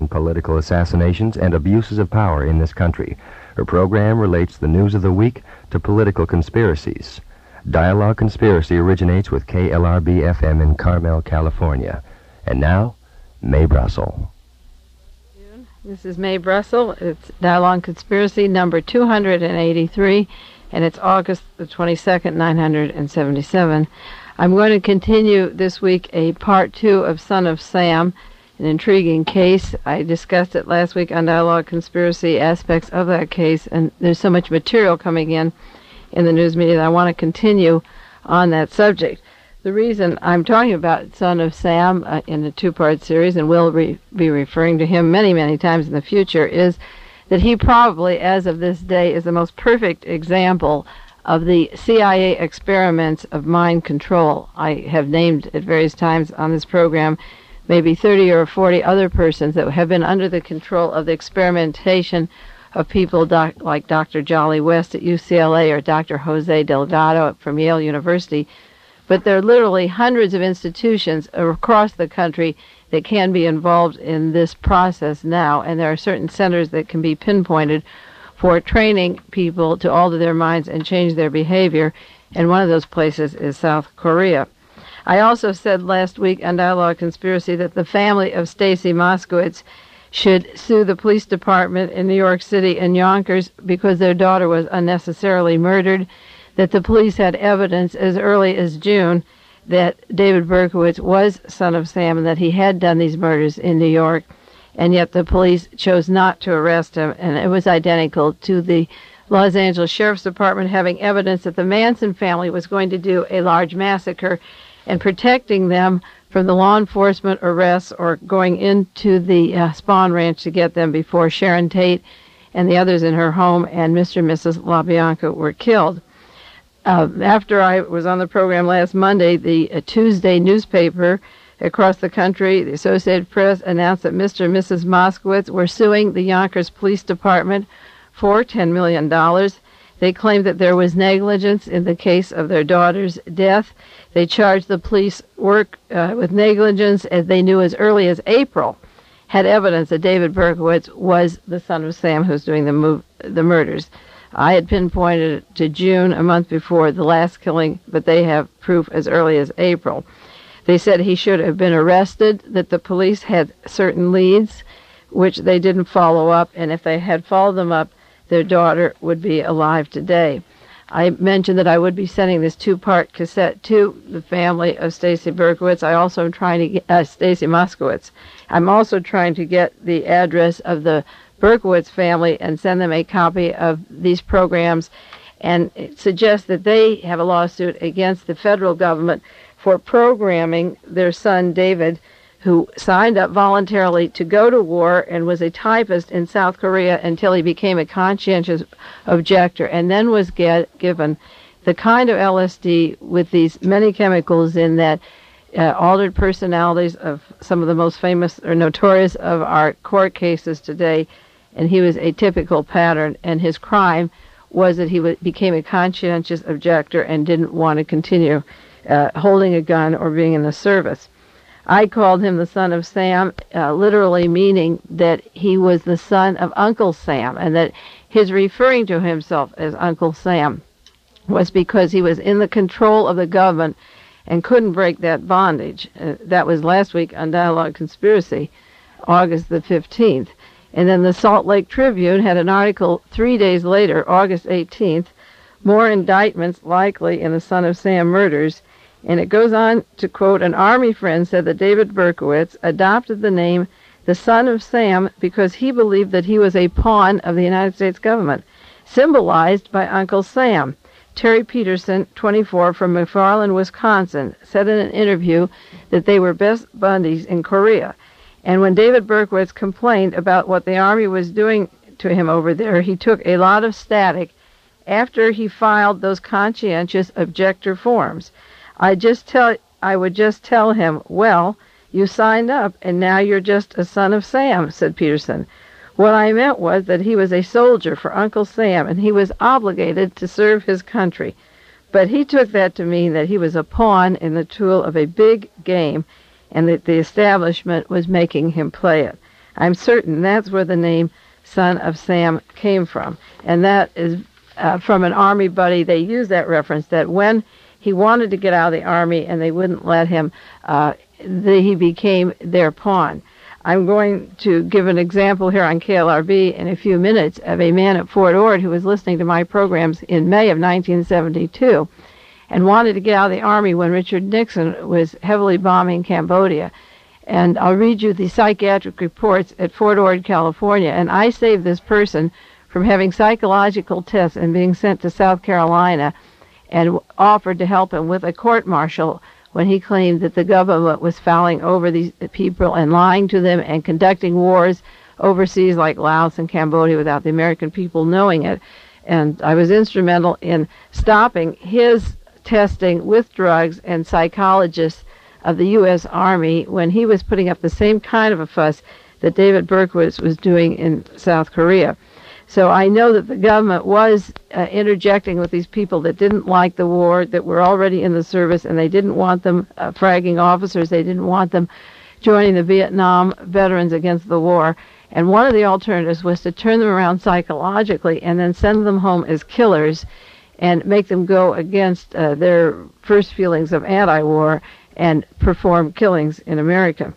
political assassinations and abuses of power in this country. Her program relates the news of the week to political conspiracies. Dialogue Conspiracy originates with KLRB-FM in Carmel, California. And now, Mae Brussell. This is Mae Brussell. It's Dialogue Conspiracy number 283, and it's August the 22nd, 977. I'm going to continue this week a part 2 of Son of Sam, an intriguing case. I discussed it last week on Dialogue Conspiracy, aspects of that case, and there's so much material coming in the news media that I want to continue on that subject. The reason I'm talking about Son of Sam in a two-part series, and will be referring to him many, many times in the future, is that he probably, as of this day, is the most perfect example of the CIA experiments of mind control. I have named at various times on this program maybe 30 or 40 other persons that have been under the control of the experimentation of people like Dr. Jolly West at UCLA or Dr. Jose Delgado from Yale University. But there are literally hundreds of institutions across the country that can be involved in this process now, and there are certain centers that can be pinpointed for training people to alter their minds and change their behavior, and one of those places is South Korea. I also said last week on Dialogue Conspiracy that the family of Stacy Moskowitz should sue the police department in New York City and Yonkers because their daughter was unnecessarily murdered, that the police had evidence as early as June that David Berkowitz was Son of Sam and that he had done these murders in New York, and yet the police chose not to arrest him, and it was identical to the Los Angeles Sheriff's Department having evidence that the Manson family was going to do a large massacre and protecting them from the law enforcement arrests or going into the Spahn Ranch to get them before Sharon Tate and the others in her home and Mr. and Mrs. LaBianca were killed. After I was on the program last Monday, the Tuesday newspaper across the country, the Associated Press, announced that Mr. and Mrs. Moskowitz were suing the Yonkers Police Department for $10 million. They claimed that there was negligence in the case of their daughter's death. They charged the police work with negligence as they knew as early as April, had evidence that David Berkowitz was the Son of Sam who's doing the murders. I had pinpointed it to June, a month before the last killing, but they have proof as early as April. They said he should have been arrested, that the police had certain leads, which they didn't follow up, and if they had followed them up, their daughter would be alive today. I mentioned that I would be sending this two-part cassette to the family of Stacy Berkowitz. I also am trying to get Stacy Moskowitz. I'm also trying to get the address of the Berkowitz family and send them a copy of these programs and suggest that they have a lawsuit against the federal government for programming their son David, who signed up voluntarily to go to war and was a typist in South Korea until he became a conscientious objector and then was given the kind of LSD with these many chemicals in that altered personalities of some of the most famous or notorious of our court cases today, and he was a typical pattern, and his crime was that he became a conscientious objector and didn't want to continue holding a gun or being in the service. I called him the Son of Sam, literally meaning that he was the son of Uncle Sam, and that his referring to himself as Uncle Sam was because he was in the control of the government and couldn't break that bondage. That was last week on Dialogue Conspiracy, August the 15th. And then the Salt Lake Tribune had an article 3 days later, August 18th, more indictments likely in the Son of Sam murders. And it goes on to quote, an Army friend said that David Berkowitz adopted the name the Son of Sam because he believed that he was a pawn of the United States government, symbolized by Uncle Sam. Terry Peterson, 24, from McFarland, Wisconsin, said in an interview that they were best buddies in Korea. And when David Berkowitz complained about what the Army was doing to him over there, he took a lot of static after he filed those conscientious objector forms. I would just tell him, well, you signed up, and now you're just a Son of Sam, said Peterson. What I meant was that he was a soldier for Uncle Sam, and he was obligated to serve his country. But he took that to mean that he was a pawn in the tool of a big game, and that the establishment was making him play it. I'm certain that's where the name Son of Sam came from. And that is from an Army buddy. They used that reference that when he wanted to get out of the Army and they wouldn't let him, he became their pawn. I'm going to give an example here on KLRB in a few minutes of a man at Fort Ord who was listening to my programs in May of 1972 and wanted to get out of the Army when Richard Nixon was heavily bombing Cambodia. And I'll read you the psychiatric reports at Fort Ord, California. And I saved this person from having psychological tests and being sent to South Carolina, and offered to help him with a court-martial when he claimed that the government was fouling over these people and lying to them and conducting wars overseas like Laos and Cambodia without the American people knowing it. And I was instrumental in stopping his testing with drugs and psychologists of the U.S. Army when he was putting up the same kind of a fuss that David Berkowitz was doing in South Korea. So I know that the government was interjecting with these people that didn't like the war, that were already in the service, and they didn't want them fragging officers. They didn't want them joining the Vietnam veterans against the war. And one of the alternatives was to turn them around psychologically and then send them home as killers and make them go against their first feelings of anti-war and perform killings in America.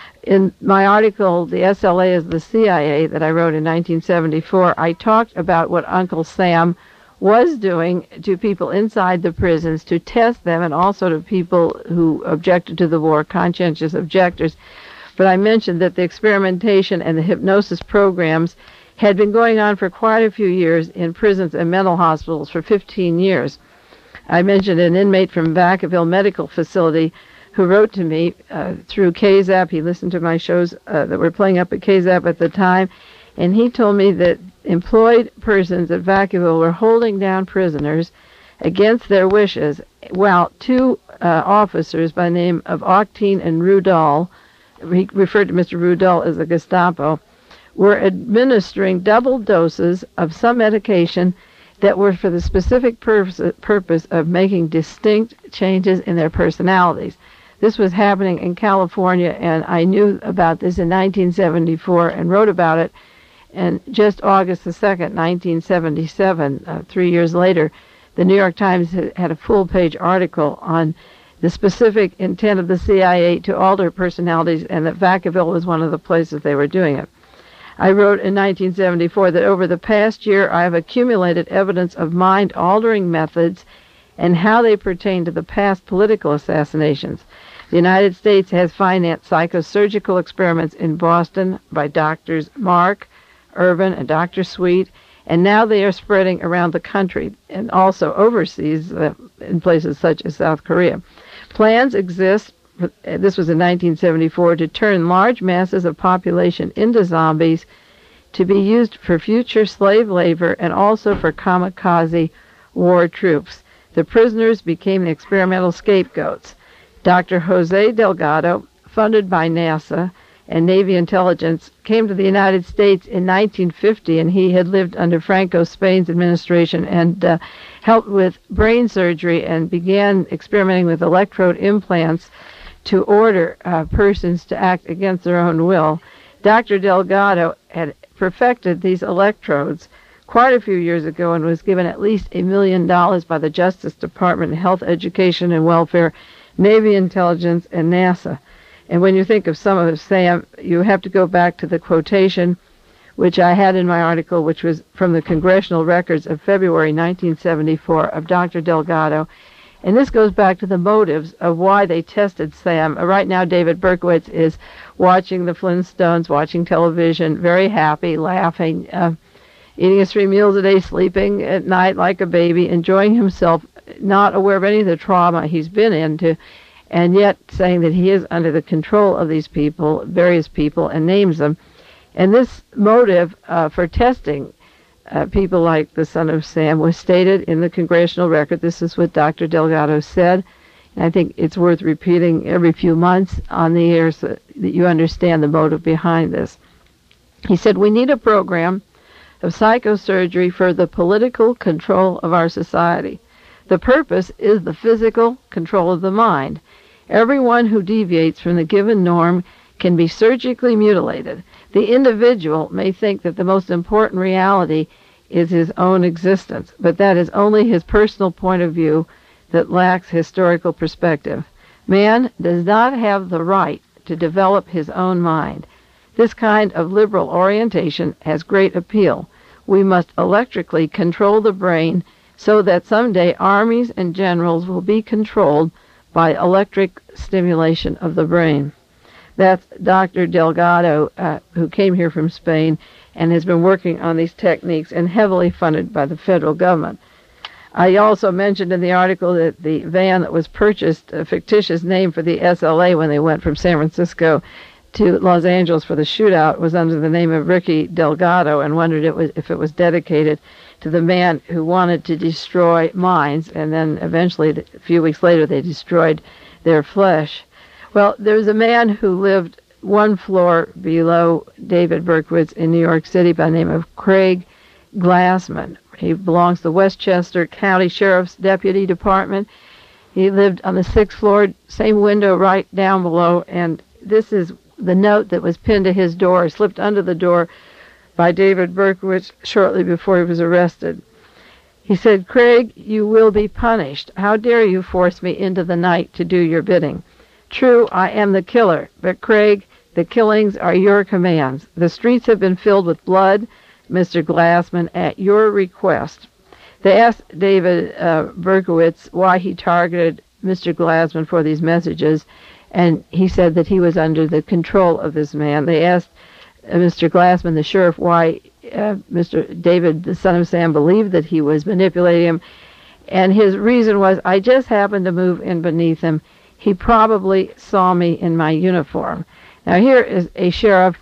In my article, The SLA is the CIA, that I wrote in 1974, I talked about what Uncle Sam was doing to people inside the prisons to test them, and also to people who objected to the war, conscientious objectors. But I mentioned that the experimentation and the hypnosis programs had been going on for quite a few years in prisons and mental hospitals for 15 years. I mentioned an inmate from Vacaville Medical Facility who wrote to me through KZAP. He listened to my shows that were playing up at KZAP at the time, and he told me that employed persons at Vacaville were holding down prisoners against their wishes, while two officers by the name of Octine and Rudol, he referred to Mr. Rudol as the Gestapo, were administering double doses of some medication that were for the specific purpose of making distinct changes in their personalities. This was happening in California, and I knew about this in 1974 and wrote about it. And just August the 2nd, 1977, 3 years later, the New York Times had a full-page article on the specific intent of the CIA to alter personalities, and that Vacaville was one of the places they were doing it. I wrote in 1974 that over the past year I have accumulated evidence of mind-altering methods and how they pertain to the past political assassinations. The United States has financed psychosurgical experiments in Boston by Doctors Mark, Irvin, and Dr. Sweet, and now they are spreading around the country and also overseas in places such as South Korea. Plans exist, this was in 1974, to turn large masses of population into zombies to be used for future slave labor and also for kamikaze war troops. The prisoners became the experimental scapegoats. Dr. Jose Delgado, funded by NASA and Navy intelligence, came to the United States in 1950, and he had lived under Franco Spain's administration and helped with brain surgery and began experimenting with electrode implants to order persons to act against their own will. Dr. Delgado had perfected these electrodes quite a few years ago and was given at least $1 million by the Justice Department, Health, Education, and Welfare, Navy Intelligence, and NASA. And when you think of Son of Sam, you have to go back to the quotation which I had in my article, which was from the congressional records of February 1974 of Dr. Delgado. And this goes back to the motives of why they tested Sam. Right now, David Berkowitz is watching the Flintstones, watching television, very happy, laughing, eating his 3 meals a day, sleeping at night like a baby, enjoying himself, not aware of any of the trauma he's been into, and yet saying that he is under the control of these people, various people, and names them. And this motive for testing people like the Son of Sam was stated in the congressional record. This is what Dr. Delgado said, and I think it's worth repeating every few months on the air so that you understand the motive behind this. He said, "We need a program of psychosurgery for the political control of our society. The purpose is the physical control of the mind. Everyone who deviates from the given norm can be surgically mutilated. The individual may think that the most important reality is his own existence, but that is only his personal point of view that lacks historical perspective. Man does not have the right to develop his own mind. This kind of liberal orientation has great appeal. We must electrically control the brain so that someday armies and generals will be controlled by electric stimulation of the brain. That's Dr. Delgado, who came here from Spain and has been working on these techniques and heavily funded by the federal government. I also mentioned in the article that the van that was purchased, a fictitious name for the SLA when they went from San Francisco to Los Angeles for the shootout, was under the name of Ricky Delgado, and wondered if it was dedicated to the man who wanted to destroy minds, and then eventually, a few weeks later, they destroyed their flesh. Well, there was a man who lived one floor below David Berkowitz in New York City by the name of Craig Glassman. He belongs to the Westchester County Sheriff's Deputy Department. He lived on the 6th floor, same window right down below, and this is the note that was pinned to his door, slipped under the door by David Berkowitz shortly before he was arrested. He said, "Craig, you will be punished. How dare you force me into the night to do your bidding? True, I am the killer, but Craig, the killings are your commands. The streets have been filled with blood, Mr. Glassman, at your request." They asked David Berkowitz why he targeted Mr. Glassman for these messages, and he said that he was under the control of this man. They asked Mr. Glassman, the sheriff, why Mr. David, the son of Sam, believed that he was manipulating him, and his reason was, "I just happened to move in beneath him. He probably saw me in my uniform." Now here is a sheriff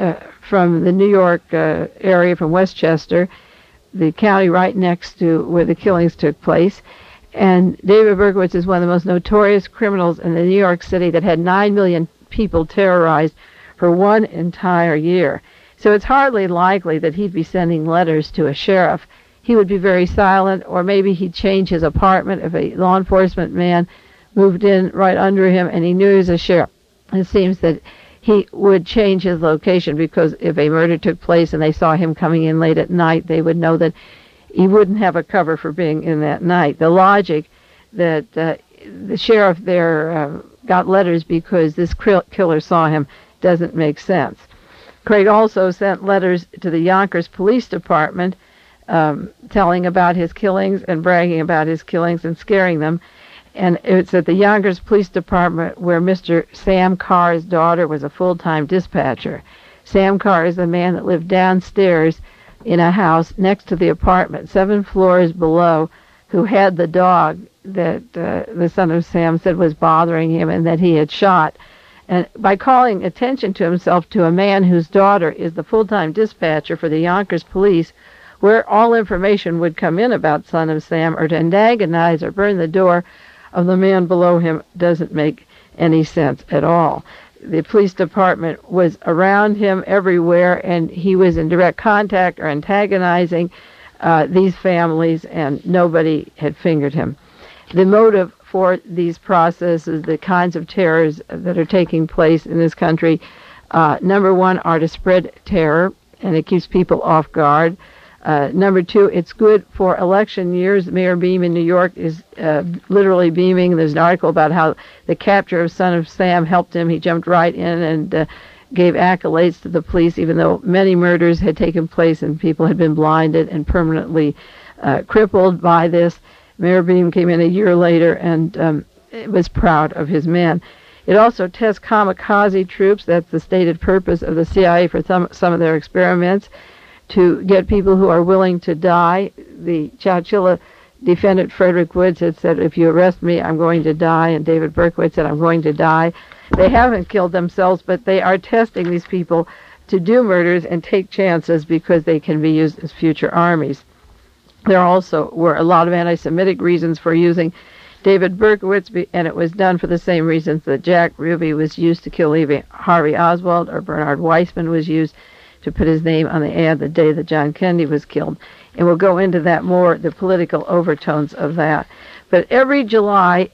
from the New York area, from Westchester, the county right next to where the killings took place. And David Berkowitz is one of the most notorious criminals in the New York City that had 9 million people terrorized for one entire year. So it's hardly likely that he'd be sending letters to a sheriff. He would be very silent, or maybe he'd change his apartment if a law enforcement man moved in right under him and he knew he was a sheriff. It seems that he would change his location, because if a murder took place and they saw him coming in late at night, they would know that he wouldn't have a cover for being in that night. The logic that the sheriff there got letters because this killer saw him doesn't make sense. Craig also sent letters to the Yonkers Police Department telling about his killings and bragging about his killings and scaring them. And it's at the Yonkers Police Department where Mr. Sam Carr's daughter was a full-time dispatcher. Sam Carr is the man that lived downstairs in a house next to the apartment, 7 floors below, who had the dog that the son of Sam said was bothering him and that he had shot. And by calling attention to himself to a man whose daughter is the full-time dispatcher for the Yonkers Police, where all information would come in about son of Sam, or to antagonize or burn the door of the man below him, doesn't make any sense at all. The police department was around him everywhere, and he was in direct contact or antagonizing these families, and nobody had fingered him. The motive for these processes, the kinds of terrors that are taking place in this country, number one, are to spread terror, and it keeps people off guard. Number two, it's good for election years. Mayor Beam in New York is literally beaming. There's an article about how the capture of son of Sam helped him. He jumped right in and gave accolades to the police, even though many murders had taken place and people had been blinded and permanently crippled by this. Mayor Beam came in a year later and was proud of his men. It also tests kamikaze troops. That's the stated purpose of the CIA for some of their experiments, to get people who are willing to die. The Chowchilla defendant Frederick Woods had said, "If you arrest me, I'm going to die," and David Berkowitz said, "I'm going to die." They haven't killed themselves, but they are testing these people to do murders and take chances because they can be used as future armies. There also were a lot of anti-Semitic reasons for using David Berkowitz, and it was done for the same reasons that Jack Ruby was used to kill Harvey Oswald, or Bernard Weissman was used to put his name on the ad the day that John Kennedy was killed. And we'll go into that more, the political overtones of that. But every July,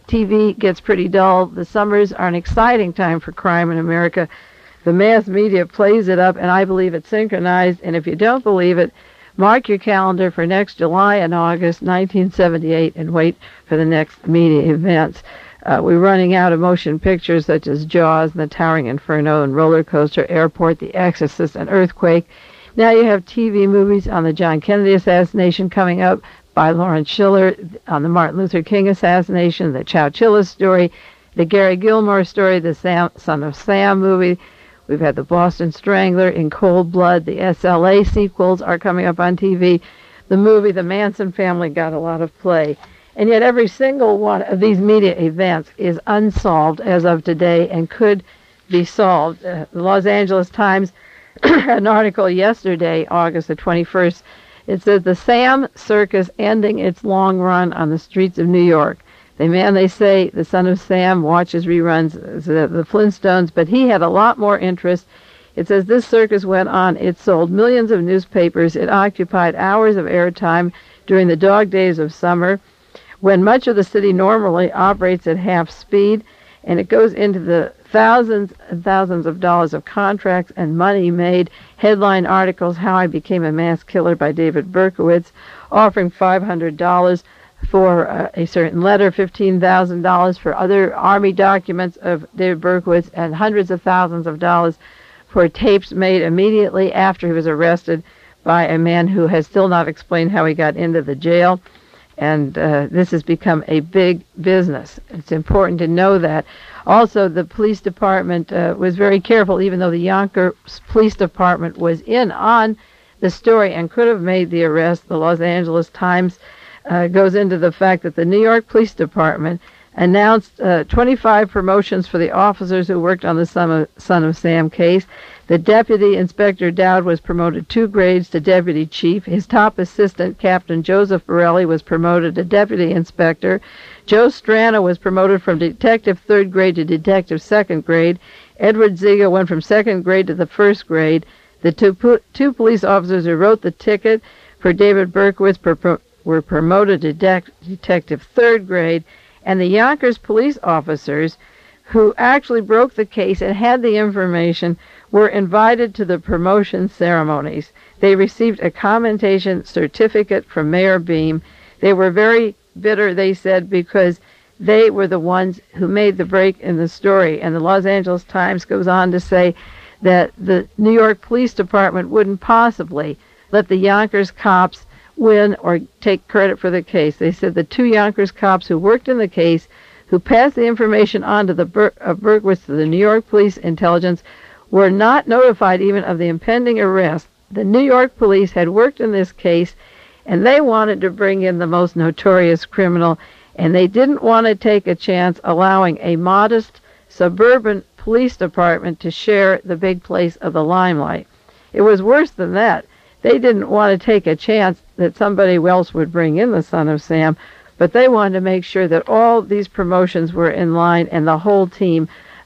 TV gets pretty dull. The summers are an exciting time for crime in America. The mass media plays it up, and I believe it's synchronized. And if you don't believe it, mark your calendar for next July and August 1978 and wait for the next media events. We're running out of motion pictures such as Jaws and The Towering Inferno and Roller Coaster, Airport, The Exorcist, and Earthquake. Now you have TV movies on the John Kennedy assassination coming up by Lawrence Schiller, on the Martin Luther King assassination, the Chowchilla story, the Gary Gilmore story, the Son of Sam movie. We've had the Boston Strangler, In Cold Blood. The SLA sequels are coming up on TV. The movie The Manson Family got a lot of play. And yet every single one of these media events is unsolved as of today and could be solved. The Los Angeles Times had an article yesterday, August the 21st. It says, the Sam Circus ending its long run on the streets of New York. The man, they say, the son of Sam, watches reruns of the Flintstones, but he had a lot more interest. It says this circus went on. It sold millions of newspapers. It occupied hours of airtime during the dog days of summer, when much of the city normally operates at half speed, and it goes into the thousands and thousands of dollars of contracts and money made. Headline articles, How I Became a Mass Killer by David Berkowitz, offering $500 for a certain letter, $15,000 for other Army documents of David Berkowitz, and hundreds of thousands of dollars for tapes made immediately after he was arrested by a man who has still not explained how he got into the jail. And this has become a big business. It's important to know that. Also, the police department was very careful, even though the Yonkers Police Department was in on the story and could have made the arrest. The Los Angeles Times goes into the fact that the New York Police Department announced 25 promotions for the officers who worked on the Son of Sam case. The Deputy Inspector Dowd was promoted 2 grades to Deputy Chief. His top assistant, Captain Joseph Borelli, was promoted to Deputy Inspector. Joe Strana was promoted from Detective 3rd grade to Detective 2nd grade. Edward Ziga went from 2nd grade to the 1st grade. The two police officers who wrote the ticket for David Berkowitz were promoted to Detective 3rd grade. And the Yonkers police officers who actually broke the case and had the information were invited to the promotion ceremonies. They received a commendation certificate from Mayor Beam. They were very bitter, they said, because they were the ones who made the break in the story. And the Los Angeles Times goes on to say that the New York Police Department wouldn't possibly let the Yonkers cops win or take credit for the case. They said the 2 Yonkers cops who worked in the case, who passed the information on to the Berkowitz to the New York Police Intelligence, were not notified even of the impending arrest. The New York police had worked in this case, and they wanted to bring in the most notorious criminal, and they didn't want to take a chance allowing a modest suburban police department to share the big place of the limelight. It was worse than that. They didn't want to take a chance that somebody else would bring in the Son of Sam, but they wanted to make sure that all these promotions were in line, and the whole team,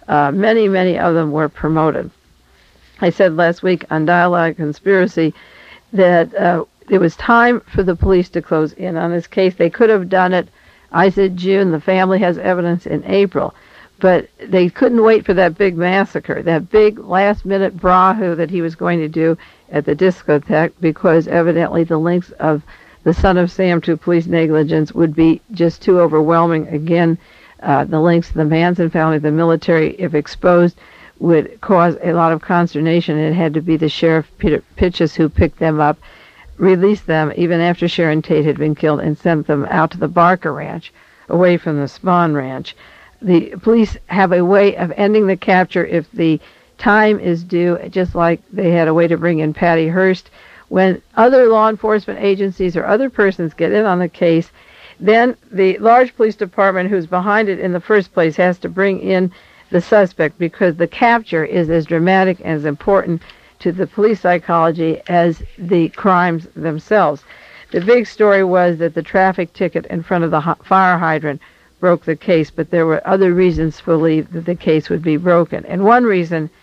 many of them, were promoted. I said last week on Dialogue Conspiracy that it was time for the police to close in on this case. They could have done it, I said June, the family has evidence, in April. But they couldn't wait for that big massacre, that big last-minute brahu that he was going to do at the discotheque, because evidently the links of the Son of Sam to police negligence would be just too overwhelming. Again, the links to the Manson family, the military, if exposed, would cause a lot of consternation. It had to be the Sheriff Peter Pitchess who picked them up, released them even after Sharon Tate had been killed, and sent them out to the Barker Ranch, away from the Spahn Ranch. The police have a way of ending the capture if the time is due, just like they had a way to bring in Patty Hearst. When other law enforcement agencies or other persons get in on the case, then the large police department who's behind it in the first place has to bring in the suspect, because the capture is as dramatic and as important to the police psychology as the crimes themselves. The big story was that the traffic ticket in front of the fire hydrant broke the case, but there were other reasons to believe that the case would be broken. And one reason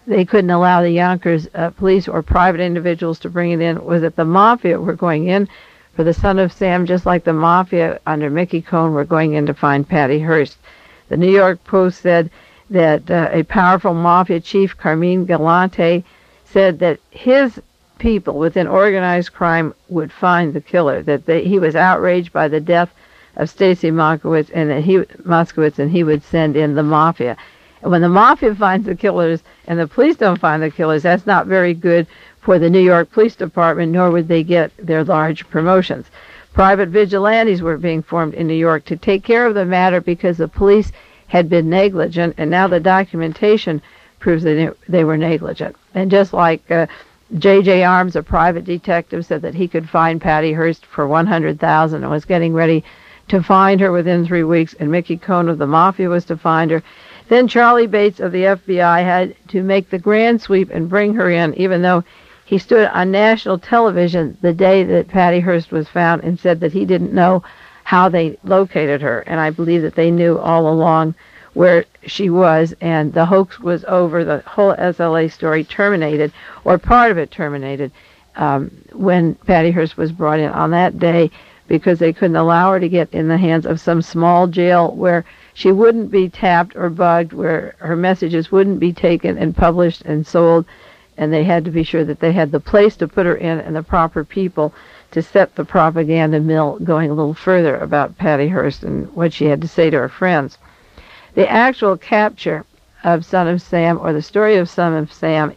they couldn't allow the Yonkers police or private individuals to bring it in was that the mafia were going in for the Son of Sam, just like the mafia under Mickey Cohn were going in to find Patty Hearst. The New York Post said that a powerful mafia chief, Carmine Galante, said that his people within organized crime would find the killer, that he was outraged by the death of Stacy Moskowitz, and he would send in the mafia. And when the mafia finds the killers and the police don't find the killers, that's not very good for the New York Police Department, nor would they get their large promotions. Private vigilantes were being formed in New York to take care of the matter because the police had been negligent, and now the documentation proves that they were negligent. And just like J.J. Arms, a private detective, said that he could find Patty Hearst for $100,000 and was getting ready to find her within 3 weeks, and Mickey Cohn of the Mafia was to find her. Then Charlie Bates of the FBI had to make the grand sweep and bring her in, even though he stood on national television the day that Patty Hearst was found and said that he didn't know how they located her. And I believe that they knew all along where she was, and the hoax was over. The whole SLA story terminated, or part of it terminated, when Patty Hearst was brought in on that day, because they couldn't allow her to get in the hands of some small jail where she wouldn't be tapped or bugged, where her messages wouldn't be taken and published and sold, and they had to be sure that they had the place to put her in and the proper people to set the propaganda mill going a little further about Patty Hearst and what she had to say to her friends. The actual capture of Son of Sam, or the story of Son of Sam,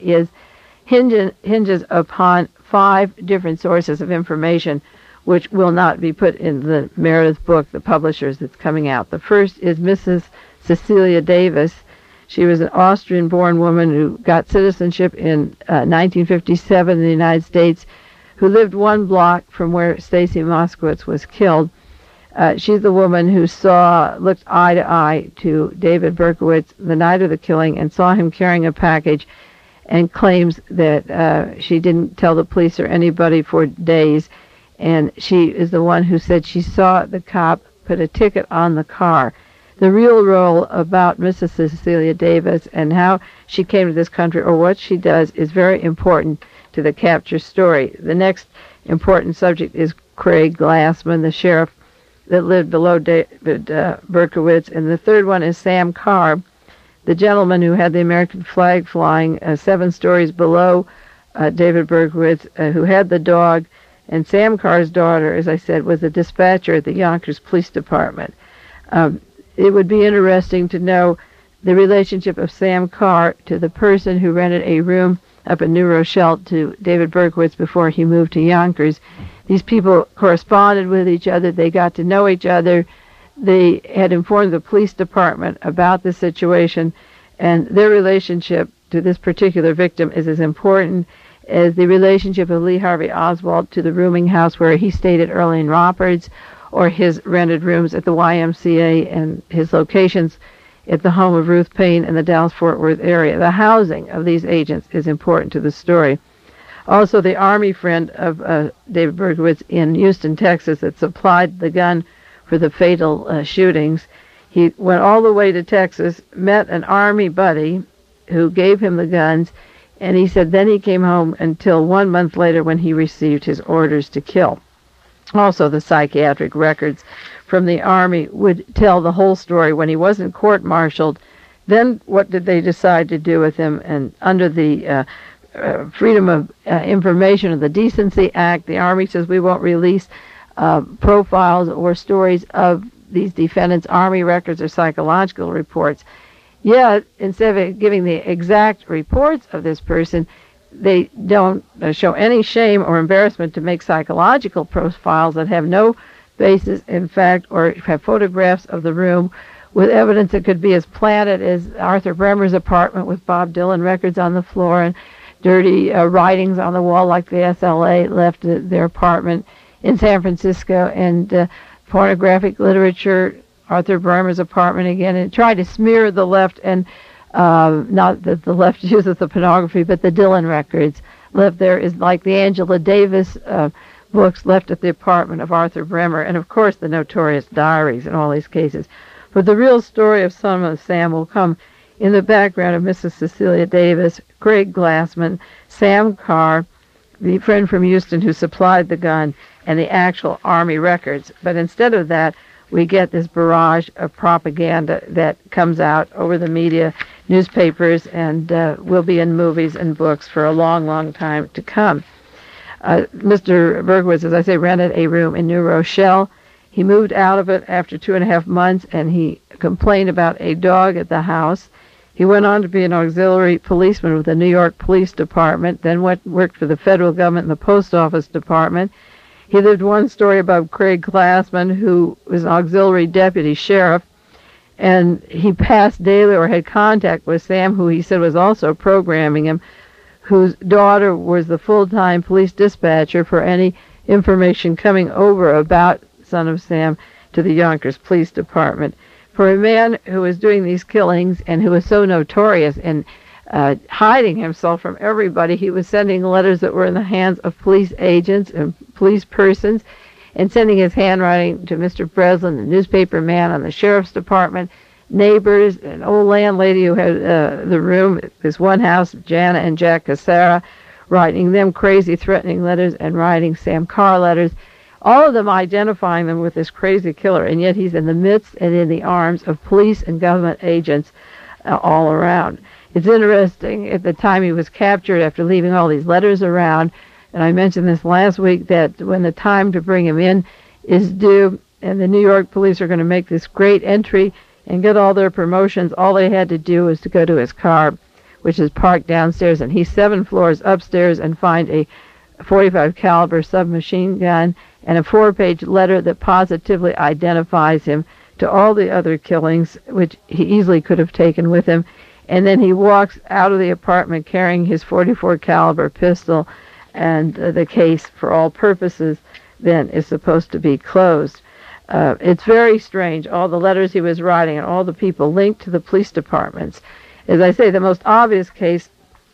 hinges upon 5 different sources of information, which will not be put in the Meredith book, the publishers, that's coming out. The first is Mrs. Cecilia Davis. She was an Austrian-born woman who got citizenship in 1957 in the United States, who lived 1 block from where Stacy Moskowitz was killed. She's the woman who looked eye to eye to David Berkowitz the night of the killing and saw him carrying a package, and claims that she didn't tell the police or anybody for days. And she is the one who said she saw the cop put a ticket on the car. The real role about Mrs. Cecilia Davis and how she came to this country, or what she does, is very important to the capture story. The next important subject is Craig Glassman, the sheriff that lived below David Berkowitz. And the third one is Sam Carr, the gentleman who had the American flag flying 7 stories below David Berkowitz, who had the dog. And Sam Carr's daughter, as I said, was a dispatcher at the Yonkers Police Department. It would be interesting to know the relationship of Sam Carr to the person who rented a room up in New Rochelle to David Berkowitz before he moved to Yonkers. These people corresponded with each other. They got to know each other. They had informed the police department about the situation, and their relationship to this particular victim is as important as the relationship of Lee Harvey Oswald to the rooming house where he stayed at Earlene Roberts, or his rented rooms at the YMCA, and his locations at the home of Ruth Payne in the Dallas-Fort Worth area. The housing of these agents is important to the story. Also, the Army friend of David Berkowitz in Houston, Texas, that supplied the gun for the fatal shootings, he went all the way to Texas, met an Army buddy who gave him the guns, and he said then he came home until 1 month later when he received his orders to kill. Also, the psychiatric records from the Army would tell the whole story. When he wasn't court-martialed, then what did they decide to do with him? And under the Freedom of Information of the Decency Act, the Army says we won't release profiles or stories of these defendants' Army records or psychological reports. Yet, instead of giving the exact reports of this person, they don't show any shame or embarrassment to make psychological profiles that have no basis in fact, or have photographs of the room with evidence that could be as planted as Arthur Bremer's apartment with Bob Dylan records on the floor and dirty writings on the wall like the SLA left their apartment in San Francisco, and pornographic literature, Arthur Bremer's apartment again, and tried to smear the left, and not that the left uses the pornography, but the Dylan records left there is like the Angela Davis books left at the apartment of Arthur Bremer, and of course the notorious diaries in all these cases. But the real story of Son of Sam will come in the background of Mrs. Cecilia Davis, Craig Glassman, Sam Carr, the friend from Houston who supplied the gun, and the actual Army records. But instead of that, we get this barrage of propaganda that comes out over the media, newspapers, and will be in movies and books for a long, long time to come. Mr. Berkowitz, as I say, rented a room in New Rochelle. He moved out of it after 2.5 months, and he complained about a dog at the house. He went on to be an auxiliary policeman with the New York Police Department, then worked for the federal government in the Post Office Department. He lived one story above Craig Glassman, who was an auxiliary deputy sheriff, and he passed daily or had contact with Sam, who he said was also programming him, whose daughter was the full-time police dispatcher for any information coming over about Son of Sam to the Yonkers Police Department. For a man who was doing these killings and who was so notorious in hiding himself from everybody, he was sending letters that were in the hands of police agents and police persons and sending his handwriting to Mr. Breslin, the newspaper man on the sheriff's department, neighbors, an old landlady who had the room, this one house, Jana and Jack Cassara, writing them crazy, threatening letters and writing Sam Carr letters, all of them identifying them with this crazy killer, and yet he's in the midst and in the arms of police and government agents all around. It's interesting, at the time he was captured after leaving all these letters around, and I mentioned this last week, that when the time to bring him in is due, and the New York police are going to make this great entry and get all their promotions, all they had to do was to go to his car, which is parked downstairs, and he's 7 floors upstairs, and find a .45 caliber submachine gun and a 4-page letter that positively identifies him to all the other killings, which he easily could have taken with him. And then he walks out of the apartment carrying his .44 caliber pistol, and the case, for all purposes, then is supposed to be closed. It's very strange, all the letters he was writing and all the people linked to the police departments. As I say, the most obvious case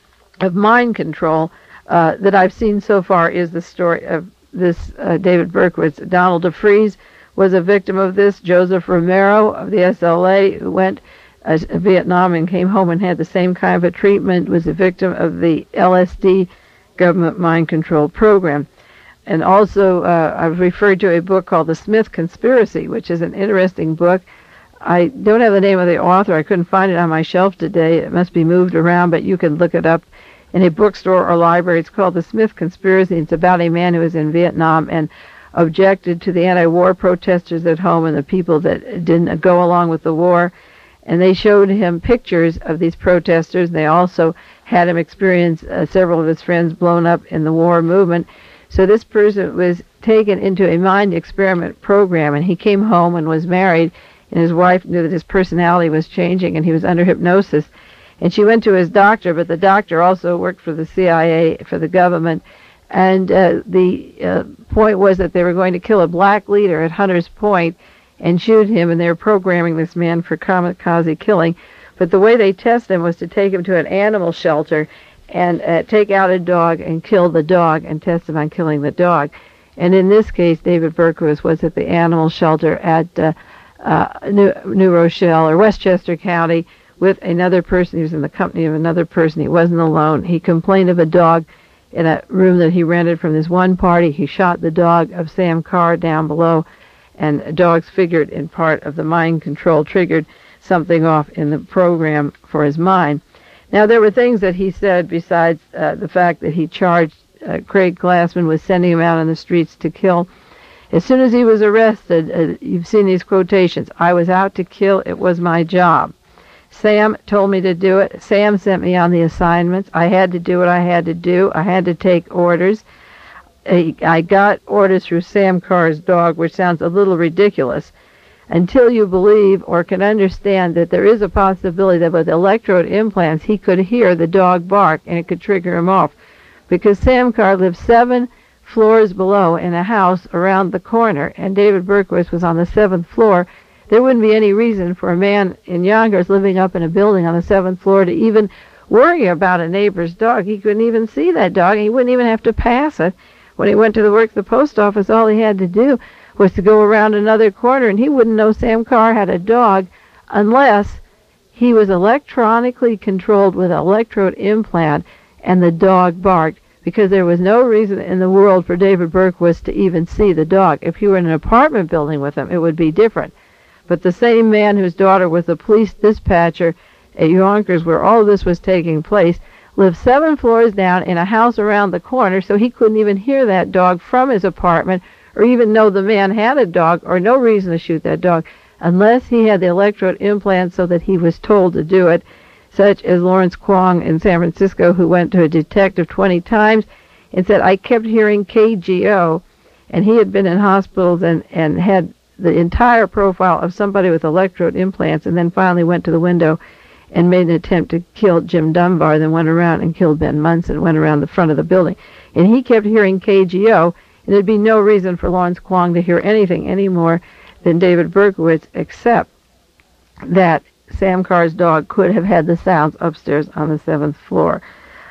of mind control that I've seen so far is the story of this David Berkowitz. Donald DeFries was a victim of this. Joseph Romero of the SLA, who went to Vietnam and came home and had the same kind of a treatment, was a victim of the LSD government mind control program. And also, I've referred to a book called The Smith Conspiracy, which is an interesting book. I don't have the name of the author. I couldn't find it on my shelf today. It must be moved around, but you can look it up in a bookstore or library. It's called The Smith Conspiracy. It's about a man who was in Vietnam and objected to the anti-war protesters at home and the people that didn't go along with the war. And they showed him pictures of these protesters. They also had him experience several of his friends blown up in the war movement. So this person was taken into a mind experiment program, and he came home and was married, and his wife knew that his personality was changing and he was under hypnosis. And she went to his doctor, but the doctor also worked for the CIA, for the government. And the point was that they were going to kill a black leader at Hunters Point and shoot him, and they were programming this man for kamikaze killing. But the way they tested him was to take him to an animal shelter and take out a dog and kill the dog and test him on killing the dog. And in this case, David Berkowitz was at the animal shelter at New Rochelle or Westchester County with another person. He was in the company of another person. He wasn't alone. He complained of a dog in a room that he rented from this one party. He shot the dog of Sam Carr down below, and dogs figured in part of the mind control, triggered something off in the program for his mind. Now, there were things that he said besides the fact that he charged Craig Glassman with sending him out on the streets to kill. As soon as he was arrested, you've seen these quotations, "I was out to kill, it was my job. Sam told me to do it. Sam sent me on the assignments. I had to do what I had to do. I had to take orders. I got orders through Sam Carr's dog," which sounds a little ridiculous, until you believe or can understand that there is a possibility that with electrode implants he could hear the dog bark and it could trigger him off. Because Sam Carr lived 7 floors below in a house around the corner, and David Berkowitz was on the 7th floor. There wouldn't be any reason for a man in Yonkers living up in a building on the 7th floor to even worry about a neighbor's dog. He couldn't even see that dog. He wouldn't even have to pass it. When he went to work at the post office, all he had to do was to go around another corner, and he wouldn't know Sam Carr had a dog unless he was electronically controlled with an electrode implant, and the dog barked because there was no reason in the world for David Berkowitz to even see the dog. If he were in an apartment building with him, it would be different. But the same man whose daughter was the police dispatcher at Yonkers, where all of this was taking place, lived 7 floors down in a house around the corner, so he couldn't even hear that dog from his apartment or even know the man had a dog or no reason to shoot that dog unless he had the electrode implant so that he was told to do it, such as Lawrence Kwong in San Francisco, who went to a detective 20 times and said, I kept hearing KGO, and he had been in hospitals and had the entire profile of somebody with electrode implants, and then finally went to the window and made an attempt to kill Jim Dunbar, then went around and killed Ben Munson, went around the front of the building. And he kept hearing KGO, and there'd be no reason for Lawrence Kwong to hear anything any more than David Berkowitz, except that Sam Carr's dog could have had the sounds upstairs on the 7th floor.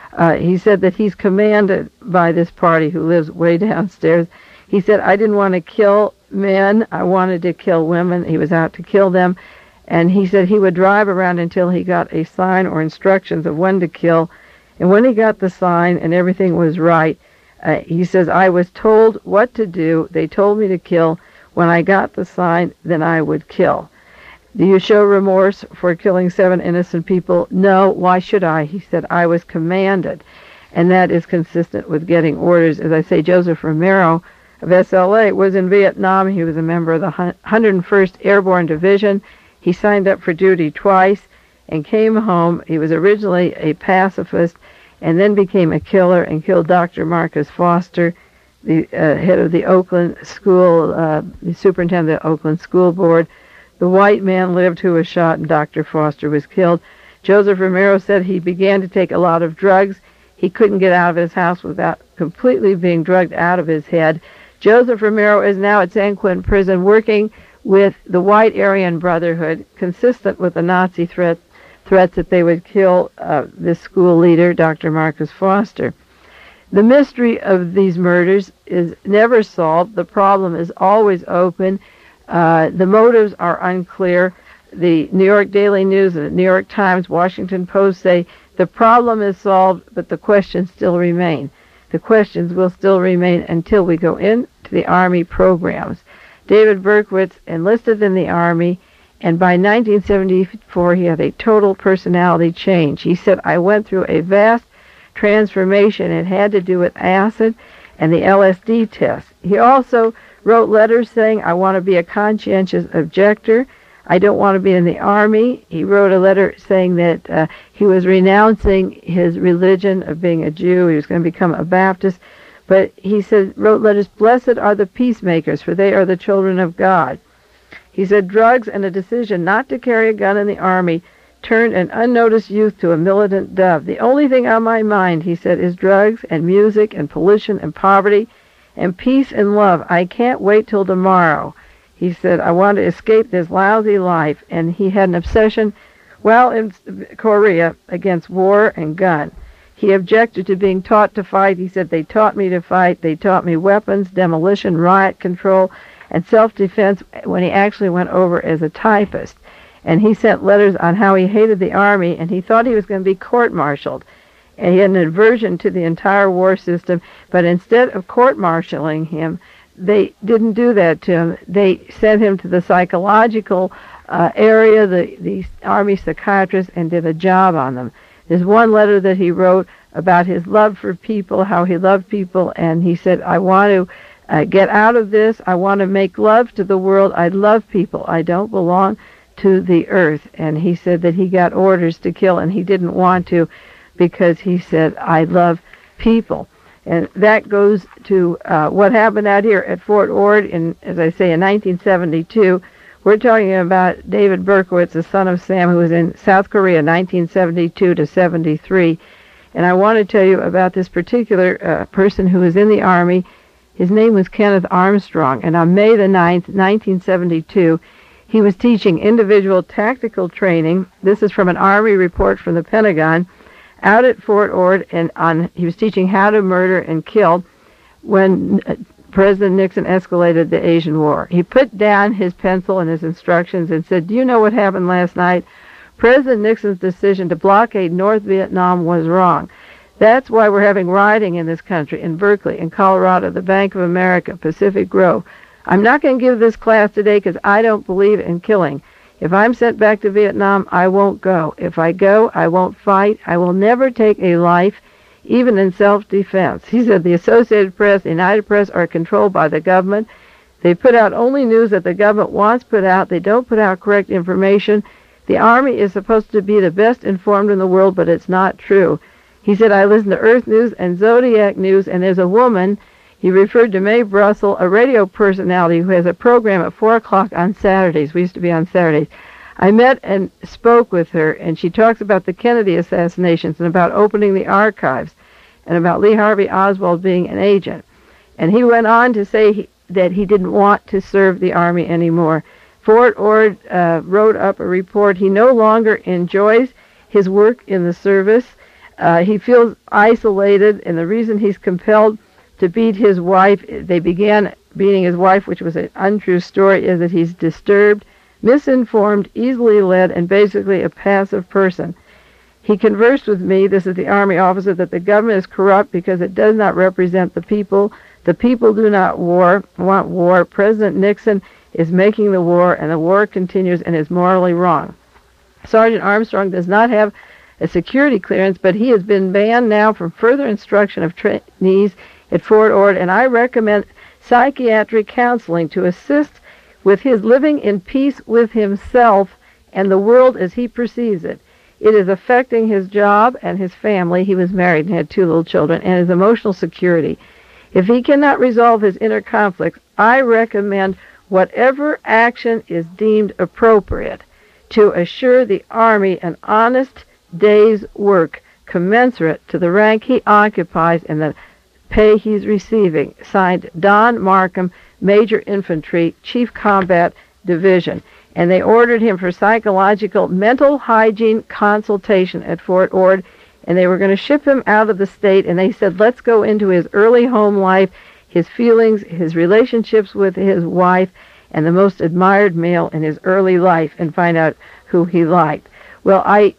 He said that he's commanded by this party who lives way downstairs. He said, I didn't want to kill men. I wanted to kill women. He was out to kill them. And he said he would drive around until he got a sign or instructions of when to kill. And when he got the sign and everything was right, he says, I was told what to do. They told me to kill. When I got the sign, then I would kill. Do you show remorse for killing 7 innocent people? No, why should I? He said, I was commanded. And that is consistent with getting orders. As I say, Joseph Romero of SLA was in Vietnam. He was a member of the 101st Airborne Division. He signed up for duty twice and came home. He was originally a pacifist and then became a killer and killed Dr. Marcus Foster, the head of the Oakland School, the superintendent of the Oakland School Board. The white man lived who was shot, and Dr. Foster was killed. Joseph Romero said he began to take a lot of drugs. He couldn't get out of his house without completely being drugged out of his head. Joseph Romero is now at San Quentin Prison working with the White Aryan Brotherhood, consistent with the Nazi threats that they would kill this school leader, Dr. Marcus Foster. The mystery of these murders is never solved. The problem is always open. The motives are unclear. The New York Daily News and the New York Times, Washington Post say the problem is solved, but the questions still remain. The questions will still remain until we go into the Army programs. David Berkowitz enlisted in the Army, and by 1974 he had a total personality change. He said, I went through a vast transformation. It had to do with acid and the LSD test. He also wrote letters saying, I want to be a conscientious objector. I don't want to be in the Army. He wrote a letter saying that he was renouncing his religion of being a Jew. He was going to become a Baptist. But he wrote letters, blessed are the peacemakers, for they are the children of God. He said, drugs and a decision not to carry a gun in the Army turned an unnoticed youth to a militant dove. The only thing on my mind, he said, is drugs and music and pollution and poverty and peace and love. I can't wait till tomorrow. He said, I want to escape this lousy life. And he had an obsession while in Korea against war and gun. He objected to being taught to fight. He said, they taught me to fight. They taught me weapons, demolition, riot control, and self-defense when he actually went over as a typist. And he sent letters on how he hated the Army, and he thought he was going to be court-martialed. And he had an aversion to the entire war system, but instead of court-martialing him, they didn't do that to him. They sent him to the psychological area, the Army psychiatrist, and did a job on them. There's one letter that he wrote about his love for people, how he loved people, and he said, I want to get out of this. I want to make love to the world. I love people. I don't belong to the earth. And he said that he got orders to kill, and he didn't want to because he said, I love people. And that goes to what happened out here at Fort Ord in, as I say, in 1972. We're talking about David Berkowitz, the son of Sam, who was in South Korea 1972 to 73. And I want to tell you about this particular person who was in the Army. His name was Kenneth Armstrong. And on May the 9th, 1972, he was teaching individual tactical training. This is from an Army report from the Pentagon out at Fort Ord. And he was teaching how to murder and kill when President Nixon escalated the Asian War. He put down his pencil and his instructions and said, do you know what happened last night? President Nixon's decision to blockade North Vietnam was wrong. That's why we're having rioting in this country, in Berkeley, in Colorado, the Bank of America, Pacific Grove. I'm not going to give this class today because I don't believe in killing. If I'm sent back to Vietnam, I won't go. If I go, I won't fight. I will never take a life, even in self-defense. He said the Associated Press, the United Press are controlled by the government. They put out only news that the government wants put out. They don't put out correct information. The Army is supposed to be the best informed in the world, but it's not true. He said, I listen to Earth News and Zodiac News, and there's a woman, he referred to Mae Brussell, a radio personality who has a program at 4 o'clock on Saturdays. We used to be on Saturdays. I met and spoke with her, and she talks about the Kennedy assassinations and about opening the archives and about Lee Harvey Oswald being an agent. And he went on to say that he didn't want to serve the Army anymore. Fort Ord wrote up a report. He no longer enjoys his work in the service. He feels isolated, and the reason he's compelled to beat his wife, they began beating his wife, which was an untrue story, is that he's disturbed, misinformed, easily led, and basically a passive person. He conversed with me, this is the Army officer, that the government is corrupt because it does not represent the people. The people do not want war. President Nixon is making the war, and the war continues and is morally wrong. Sergeant Armstrong does not have a security clearance, but he has been banned now from further instruction of trainees at Fort Ord, and I recommend psychiatric counseling to assist with his living in peace with himself and the world as he perceives it. It is affecting his job and his family. He was married and had 2 little children, and his emotional security. If he cannot resolve his inner conflicts, I recommend whatever action is deemed appropriate to assure the Army an honest day's work commensurate to the rank he occupies and the pay he's receiving. Signed, Don Markham, Major Infantry, Chief Combat Division. And they ordered him for psychological mental hygiene consultation at Fort Ord, and they were going to ship him out of the state, and they said, let's go into his early home life, his feelings, his relationships with his wife, and the most admired male in his early life, and find out who he liked. Well, I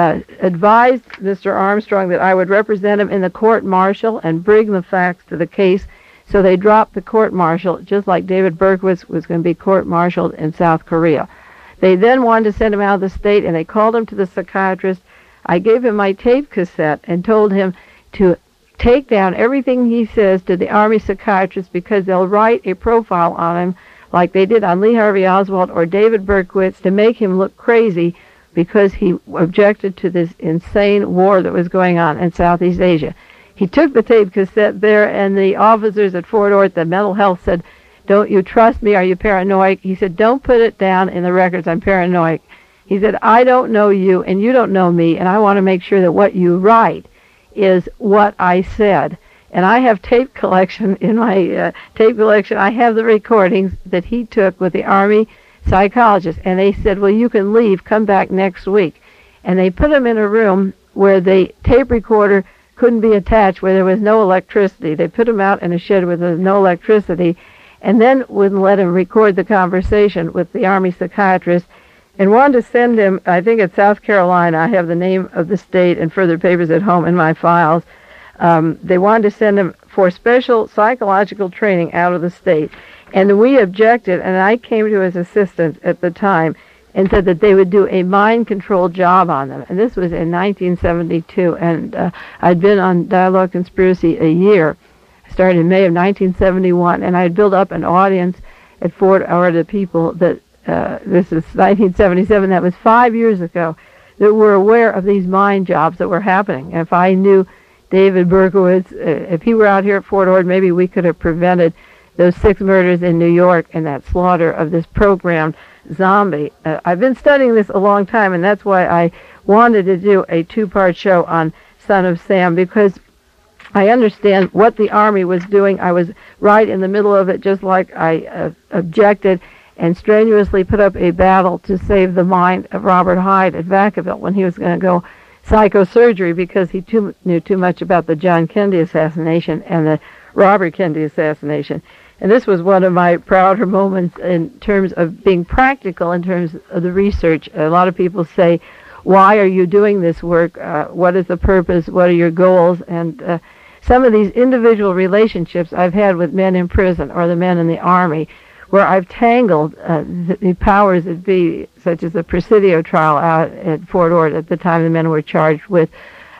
advised Mr. Armstrong that I would represent him in the court-martial and bring the facts to the case, so they dropped the court-martial, just like David Berkowitz was going to be court-martialed in South Korea. They then wanted to send him out of the state, and they called him to the psychiatrist. I gave him my tape cassette and told him to take down everything he says to the Army psychiatrist, because they'll write a profile on him like they did on Lee Harvey Oswald or David Berkowitz to make him look crazy because he objected to this insane war that was going on in Southeast Asia. He took the tape cassette there, and the officers at Fort Ord, the mental health, said, don't you trust me? Are you paranoid? He said, don't put it down in the records. I'm paranoid. He said, I don't know you, and you don't know me, and I want to make sure that what you write is what I said. And I have tape collection in my tape collection. I have the recordings that he took with the Army psychologist, and they said, well, you can leave, come back next week. And they put him in a room where the tape recorder couldn't be attached, where there was no electricity. They put him out in a shed where there was no electricity, and then wouldn't let him record the conversation with the Army psychiatrist, and wanted to send him, I think it's South Carolina. I have the name of the state and further papers at home in my files. They wanted to send him for special psychological training out of the state. And we objected, and I came to his assistant at the time and said that they would do a mind control job on them. And this was in 1972, and I'd been on Dialogue Conspiracy a year. I started in May of 1971, and I had built up an audience at Fort Ord of people that, this is 1977, that was 5 years ago, that were aware of these mind jobs that were happening. And if I knew David Berkowitz, if he were out here at Fort Ord, maybe we could have prevented those 6 murders in New York and that slaughter of this programmed zombie. I've been studying this a long time, and that's why I wanted to do a 2-part show on Son of Sam, because I understand what the Army was doing. I was right in the middle of it, just like I objected and strenuously put up a battle to save the mind of Robert Hyde at Vacaville when he was going to go psychosurgery because he knew too much about the John Kennedy assassination and the Robert Kennedy assassination. And this was one of my prouder moments in terms of being practical in terms of the research. A lot of people say, why are you doing this work? What is the purpose? What are your goals? And some of these individual relationships I've had with men in prison or the men in the Army, where I've tangled the powers that be, such as the Presidio trial out at Fort Ord at the time the men were charged with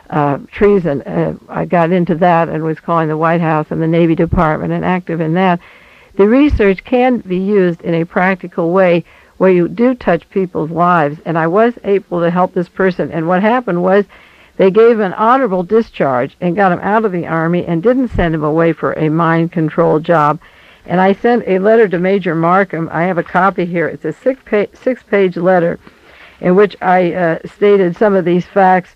treason. I got into that and was calling the White House and the Navy Department and active in that. The research can be used in a practical way where you do touch people's lives, and I was able to help this person. And what happened was they gave an honorable discharge and got him out of the Army and didn't send him away for a mind control job. And I sent a letter to Major Markham. I have a copy here. It's a six-page letter in which I stated some of these facts.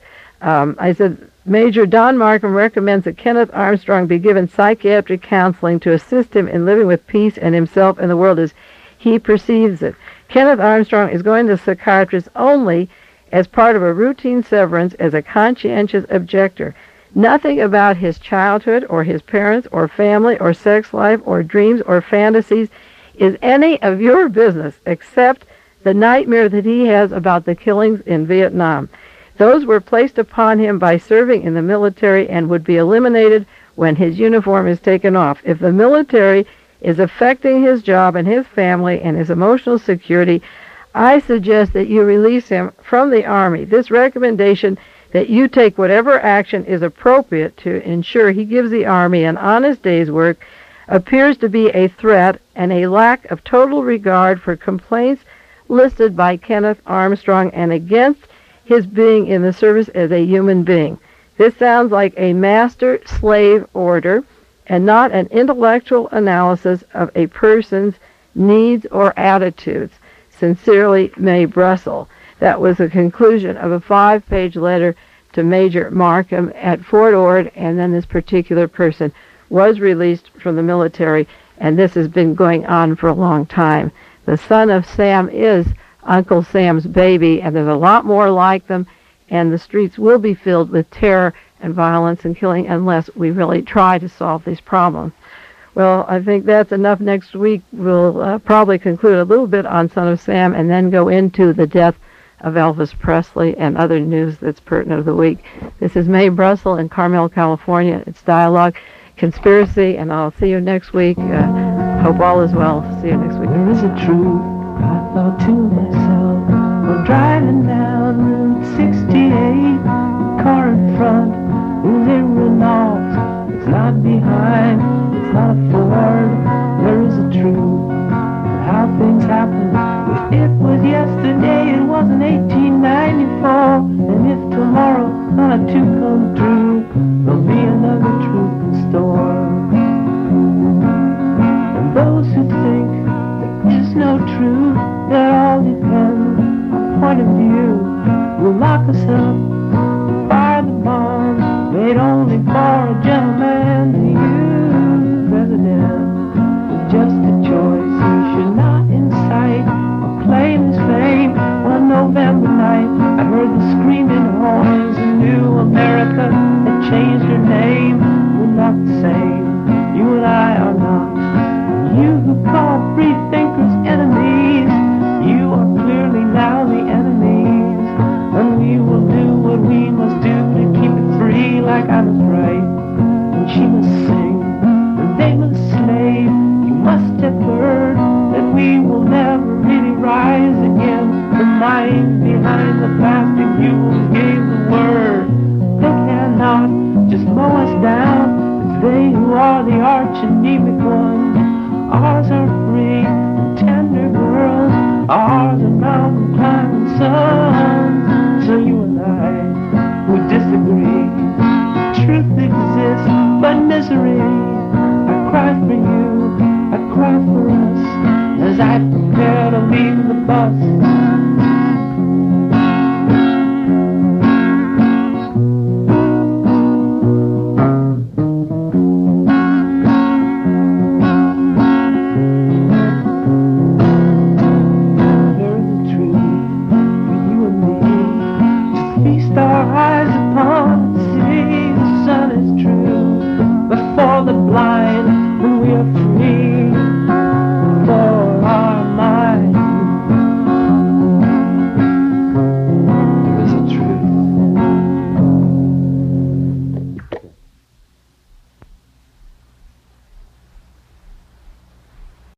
I said, Major Don Markham recommends that Kenneth Armstrong be given psychiatric counseling to assist him in living with peace and himself and the world as he perceives it. Kenneth Armstrong is going to a psychiatrist only as part of a routine severance as a conscientious objector. Nothing about his childhood or his parents or family or sex life or dreams or fantasies is any of your business except the nightmare that he has about the killings in Vietnam. Those were placed upon him by serving in the military and would be eliminated when his uniform is taken off. If the military is affecting his job and his family and his emotional security, I suggest that you release him from the Army. This recommendation that you take whatever action is appropriate to ensure he gives the Army an honest day's work appears to be a threat and a lack of total regard for complaints listed by Kenneth Armstrong and against his being in the service as a human being. This sounds like a master-slave order and not an intellectual analysis of a person's needs or attitudes. Sincerely, May Brussel. That was the conclusion of a 5-page letter to Major Markham at Fort Ord, and then this particular person was released from the military, and this has been going on for a long time. The son of Sam is Uncle Sam's baby, and there's a lot more like them, and the streets will be filled with terror and violence and killing unless we really try to solve these problems. Well, I think that's enough. Next week we'll probably conclude a little bit on Son of Sam and then go into the death of Elvis Presley and other news that's pertinent of the week. This is May Brussel in Carmel, California. It's Dialogue Conspiracy, and I'll see you next week. Hope all is well. See you next week. There is a truth, I thought to myself, while driving down Route 68, the car in front was a Renault. It's not behind, it's not a Ford. There is a truth, how things happen. If it was yesterday, it wasn't 1894. And if tomorrow not to come true, there'll be another truth in store. And those who think there is no truth, that all depends on point of view, will lock us up, fire the bomb made only for a gentleman. To you, President, is just a choice. You should not incite or claim his fame. One November night, I heard the screaming horns. A new America had changed her name. We're not the same. You and I are not. You who call free thinkers enemies, you are clearly now the enemies. And we will do what we must do to keep it free, like I was right. And she must sing, and they must slave. You must have heard that we will never really rise again. The mind behind the plastic mules gave the word. They cannot just mow us down. It's they who are the arch anemic ones. Ours are free and tender girls. Ours are mountain climbing sons. So you and I would disagree. Truth exists, but misery. I cry for you, I cry for us, as I prepare to leave the bus.